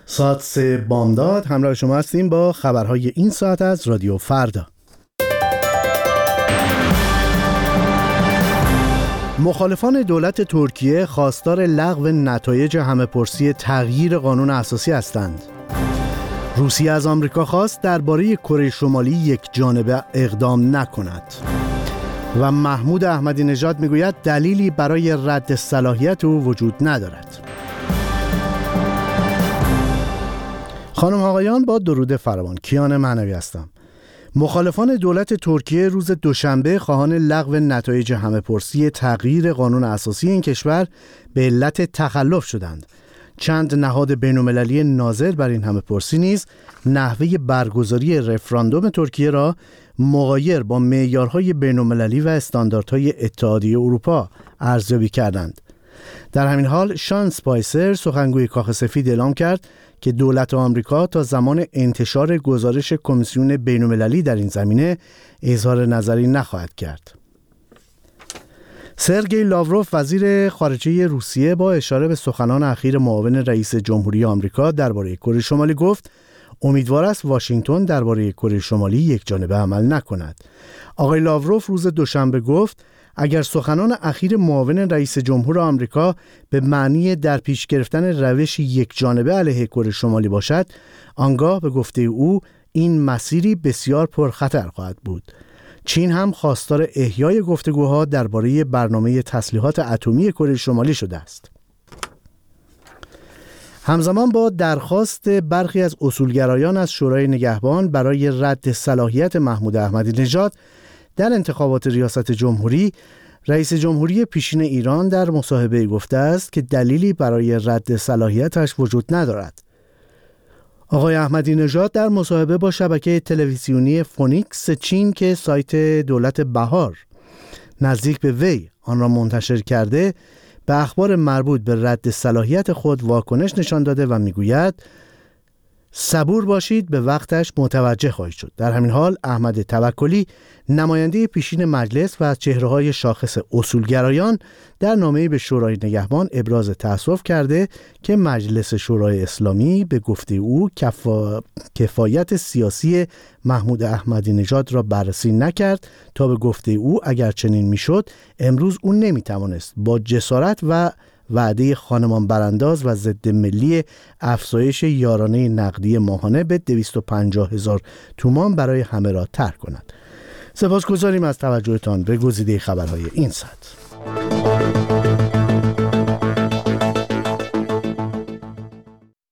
ساعت 3 بامداد همراه شما هستیم با خبرهای این ساعت از رادیو فردا. مخالفان دولت ترکیه خواستار لغو نتایج همه‌پرسی تغییر قانون اساسی هستند. روسیه از آمریکا خواست درباره کره شمالی یک جانبه اقدام نکند. و محمود احمدی نژاد میگوید دلیلی برای رد صلاحیت او وجود ندارد. خانم آقایان، با درود فراوان، کیان معنوی هستم. مخالفان دولت ترکیه روز دوشنبه خواهان لغو نتایج همه‌پرسی تغییر قانون اساسی این کشور به علت تخلف شدند. چند نهاد بین‌المللی ناظر بر این همه‌پرسی نیز نحوه برگزاری رفراندوم ترکیه را مغایر با معیارهای بین‌المللی و استانداردهای اتحادیه اروپا ارزیابی کردند. در همین حال شان اسپایسر، سخنگوی کاخ سفید، اعلام کرد که دولت آمریکا تا زمان انتشار گزارش کمیسیون بین‌المللی در این زمینه اظهار نظری نخواهد کرد. سرگئی لاوروف، وزیر خارجه روسیه، با اشاره به سخنان اخیر معاون رئیس جمهوری آمریکا درباره کره شمالی گفت امیدوار است واشنگتن درباره کره شمالی یک جانبه عمل نکند. آقای لاوروف روز دوشنبه گفت اگر سخنان اخیر معاون رئیس جمهور آمریکا به معنی در پیش گرفتن روش یک جانبه علیه کره شمالی باشد، آنگاه به گفته او این مسیری بسیار پرخطر خواهد بود. چین هم خواستار احیای گفتگوها درباره برنامه تسلیحات اتمی کره شمالی شده است. همزمان با درخواست برخی از اصولگرایان از شورای نگهبان برای رد صلاحیت محمود احمدی نژاد در انتخابات ریاست جمهوری، رئیس جمهوری پیشین ایران در مصاحبه گفته است که دلیلی برای رد صلاحیتش وجود ندارد. آقای احمدی نژاد در مصاحبه با شبکه تلویزیونی فونیکس چین که سایت دولت بهار نزدیک به وی آن را منتشر کرده، به اخبار مربوط به رد صلاحیت خود واکنش نشان داده و میگوید صبور باشید، به وقتش متوجه خواهید شد. در همین حال احمد توکلی، نماینده پیشین مجلس و از چهره‌های شاخص اصولگرایان، در نامه‌ای به شورای نگهبان ابراز تأسف کرده که مجلس شورای اسلامی به گفته او کفایت سیاسی محمود احمدی نژاد را بررسی نکرد تا به گفته او اگر چنین میشد امروز او نمیتوانست با جسارت و وعده خانمان برانداز و ضد ملی افزایش یارانه نقدی ماهانه به 250,000 تومان برای همه را طرح کند. سپاسگزاریم از توجهتان به گزیده خبرهای این ساعت.